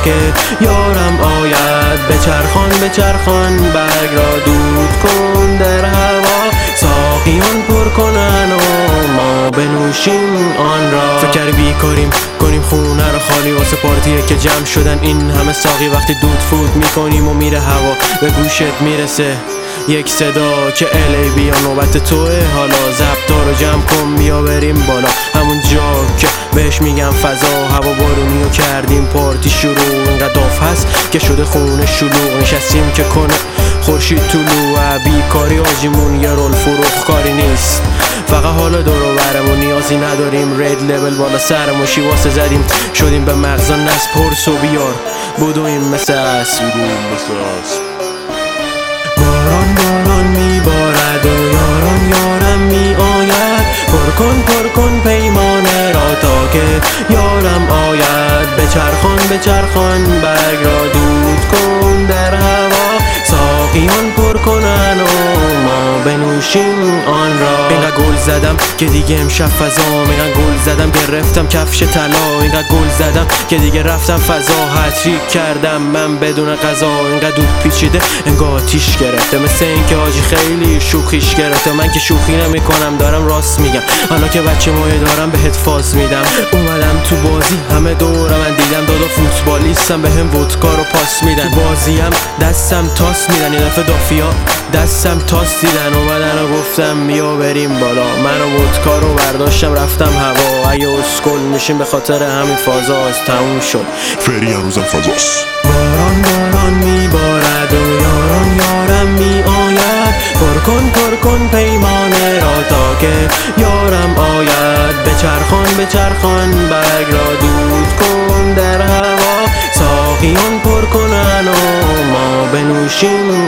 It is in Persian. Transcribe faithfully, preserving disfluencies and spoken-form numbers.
که یارم آید. بچرخان بچرخان برگ را دود کن در هوا، ساقیان پر کنن و ما بنوشیم آن را. فکر بیکاریم کنیم خونه رو خالی واسه پارتیه که جمع شدن این همه ساقی. وقتی دود فوت میکنیم و میره هوا به گوشت میرسه یک صدا که الی بیا نوبت توه. حالا ضبطا رو جمع کن بیا بریم بالا، همون جا که بهش میگم فضا. هوا بارونی رو کردیم پارتی شروع، اینقدر داف هست که شده خونه شلوغ. نشستیم که کنه خورشید طلوع، بیکاری آجیمون یه رول فروخ کاری نیست. فقط حالا دور و برمون نیازی نداریم، رید لبل بالا سرمون شیواسه زدیم شدیم به مغزا نصب پرس و بیار بدویم مثل اسب. باران باران میبارد و یاران یارم میآید، پر کن پر کن پیمانه را تا که یارم آید. بچرخان بچرخان برگ را دود کن در هوا، ساقیان پر کنن و ما بنوشیم آن را. اینقدر گل زدم که دیگه امشب فضام، اینقدر گل زدم گرفتم کفش طلا. اینقدر گل زدم که دیگه رفتم فضا، هتریک کردم من بدون غذا. اینقدر دود پیچیده انگار آتیش گرفته، مثل این که آجی خیلی شوخیش گرفته. من که شوخی نمی کنم دارم راست میگم، حالا که بچه مایه دارم بهت فاز میدم. اومدم تو بازی همه دور من دیدم، دادا فوتبالیستم به هم ودکا رو پاس میدن. تو بازیم دستم تاس میدن، یه دفعه دافیا دستم تاس دیدن اومدن و گفتم بیا بریم بالا. من و ودکا رو برداشتم رفتم هوا، اگه اسکل میشیم به خاطر همین فازاست. تموم شد فری هنوزم فضاست. باران باران میبارد و یاران یارم میآید، پر کن پر کن پیمانه را تا که یارم آید. بچرخان بچرخان برگ را دود کن در هوا، ساقیان پر کنن و ما بنوشیم